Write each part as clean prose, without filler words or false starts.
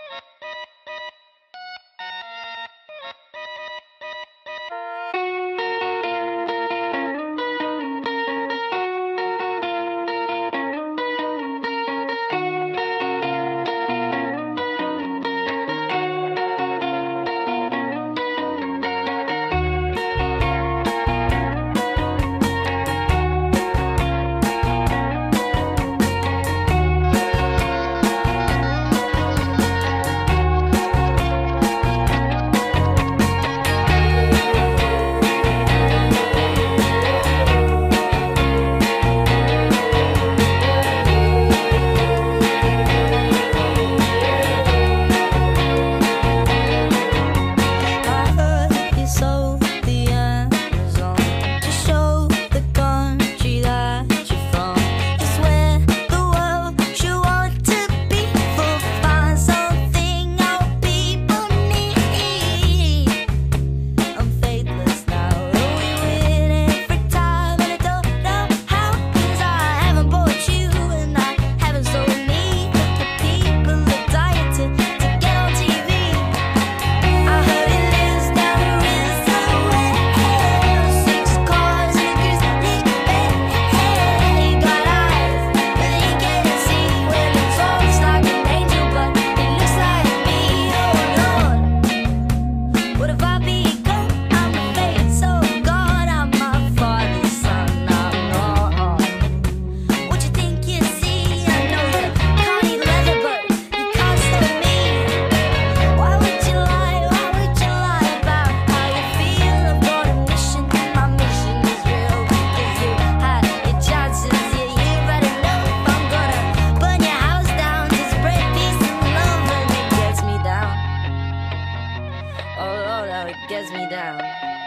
Gets me down.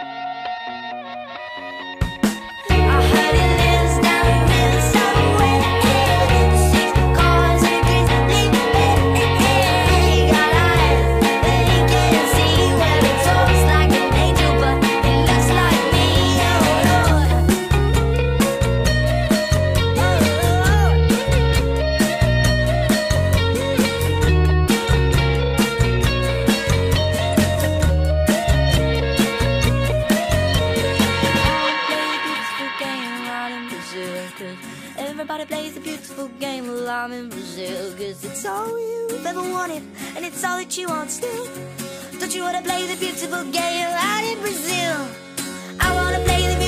Everybody plays a beautiful game while I'm in Brazil, 'cause it's all you've ever wanted, and it's all that you want still. Don't you wanna play the beautiful game out in Brazil? I wanna play the